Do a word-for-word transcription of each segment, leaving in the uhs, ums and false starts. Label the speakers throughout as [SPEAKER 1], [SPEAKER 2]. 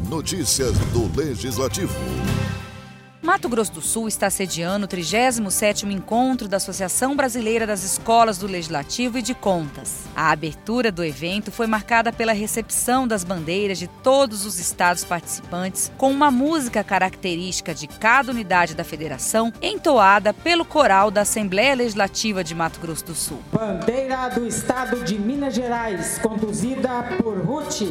[SPEAKER 1] Notícias do Legislativo.
[SPEAKER 2] Mato Grosso do Sul está sediando o trigésimo sétimo Encontro da Associação Brasileira das Escolas do Legislativo e de Contas. A abertura do evento foi marcada pela recepção das bandeiras de todos os estados participantes, com uma música característica de cada unidade da federação, entoada pelo coral da Assembleia Legislativa de Mato Grosso do Sul.
[SPEAKER 3] Bandeira do Estado de Minas Gerais, conduzida por Ruth.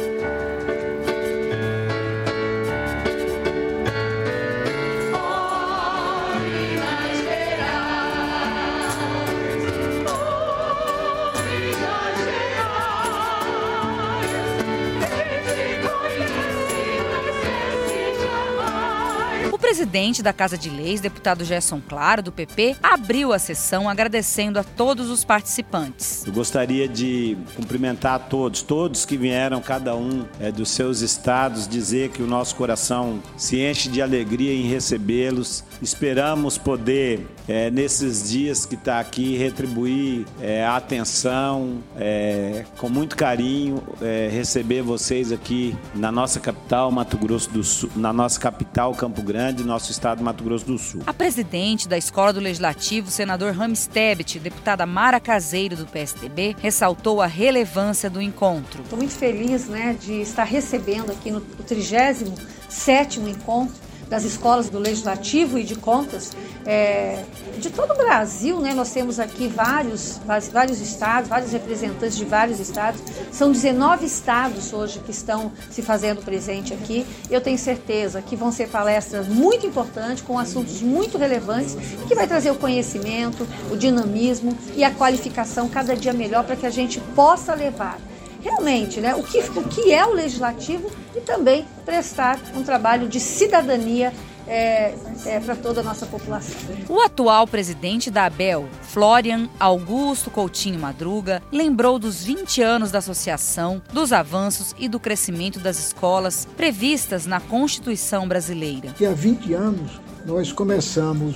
[SPEAKER 2] O presidente da Casa de Leis, deputado Gerson Claro, do P P, abriu a sessão agradecendo a todos os participantes.
[SPEAKER 4] Eu gostaria de cumprimentar a todos, todos que vieram, cada um é, dos seus estados, dizer que o nosso coração se enche de alegria em recebê-los. Esperamos poder, é, nesses dias que está aqui, retribuir é, a atenção, é, com muito carinho, é, receber vocês aqui na nossa capital, Mato Grosso do Sul, na nossa capital, Campo Grande, nosso estado de Mato Grosso do Sul.
[SPEAKER 2] A presidente da Escola do Legislativo, senador Rames Tebet, deputada Mara Caseiro, do P S D B, ressaltou a relevância do encontro.
[SPEAKER 5] Estou muito feliz, né, de estar recebendo aqui no trigésimo sétimo Encontro das Escolas do Legislativo e de Contas é, de todo o Brasil, né? Nós temos aqui vários, vários estados, vários representantes de vários estados. São dezenove estados hoje que estão se fazendo presente aqui. Eu tenho certeza que vão ser palestras muito importantes, com assuntos muito relevantes, que vai trazer o conhecimento, o dinamismo e a qualificação cada dia melhor para que a gente possa levar realmente, né, o que, o que é o legislativo e também prestar um trabalho de cidadania é, é, para toda a nossa população.
[SPEAKER 2] O atual presidente da ABEL, Florian Augusto Coutinho Madruga, lembrou dos vinte anos da associação, dos avanços e do crescimento das escolas previstas na Constituição brasileira.
[SPEAKER 6] E há vinte anos nós começamos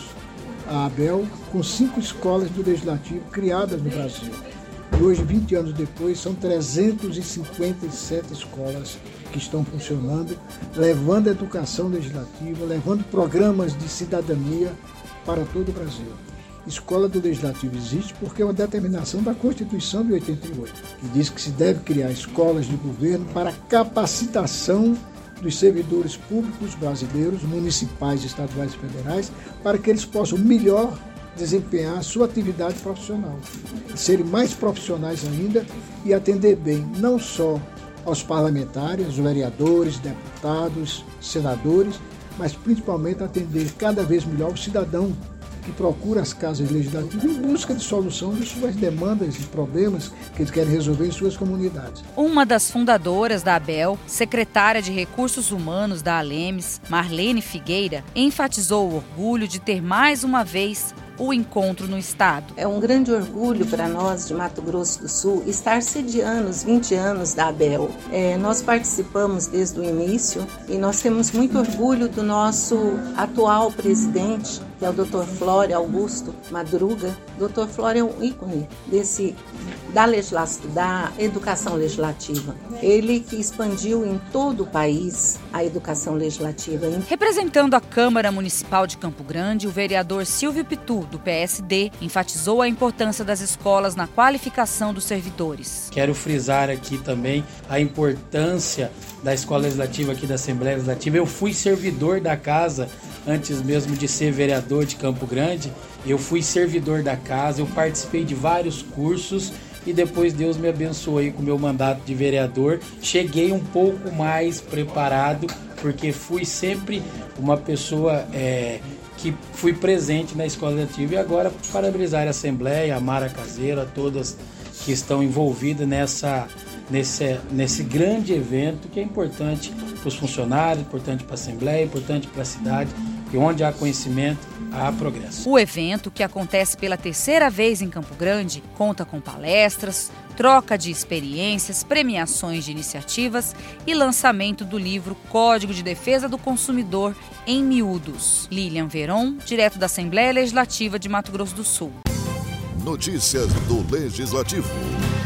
[SPEAKER 6] a ABEL com cinco escolas do Legislativo criadas no Brasil. E hoje, vinte anos depois, são trezentas e cinquenta e sete escolas que estão funcionando, levando a educação legislativa, levando programas de cidadania para todo o Brasil. Escola do Legislativo existe porque é uma determinação da Constituição de oitenta e oito, que diz que se deve criar escolas de governo para capacitação dos servidores públicos brasileiros, municipais, estaduais e federais, para que eles possam melhor desempenhar a sua atividade profissional, serem mais profissionais ainda e atender bem não só aos parlamentares, aos vereadores, deputados, senadores, mas principalmente atender cada vez melhor o cidadão que procura as casas legislativas em busca de solução de suas demandas e problemas que eles querem resolver em suas comunidades.
[SPEAKER 2] Uma das fundadoras da ABEL, secretária de Recursos Humanos da Alemes, Marlene Figueira, enfatizou o orgulho de ter mais uma vez o encontro no estado.
[SPEAKER 7] É um grande orgulho para nós de Mato Grosso do Sul estar sediando os vinte anos da ABEL. É, nós participamos desde o início e nós temos muito orgulho do nosso atual presidente, que é o doutor Florian Augusto Madruga. doutor Florian é um ícone desse, da, legislação, da educação legislativa. Ele que expandiu em todo o país a educação legislativa.
[SPEAKER 2] Representando a Câmara Municipal de Campo Grande, o vereador Silvio Pitu, do P S D, enfatizou a importância das escolas na qualificação dos servidores.
[SPEAKER 8] Quero frisar aqui também a importância da Escola Legislativa aqui da Assembleia Legislativa. Eu fui servidor da casa antes mesmo de ser vereador de Campo Grande. Eu fui servidor da casa, eu participei de vários cursos e depois Deus me abençoou aí com o meu mandato de vereador. Cheguei um pouco mais preparado, porque fui sempre uma pessoa é, que fui presente na Escola Legislativa. E agora parabenizar a Assembleia, a Mara Caseiro, a todas que estão envolvidas nessa, nesse, nesse grande evento que é importante para os funcionários, importante para a Assembleia, importante para a cidade, e onde há conhecimento, há progresso.
[SPEAKER 2] O evento, que acontece pela terceira vez em Campo Grande, conta com palestras, troca de experiências, premiações de iniciativas e lançamento do livro Código de Defesa do Consumidor em miúdos. Lilian Veron, direto da Assembleia Legislativa de Mato Grosso do Sul.
[SPEAKER 1] Notícias do Legislativo.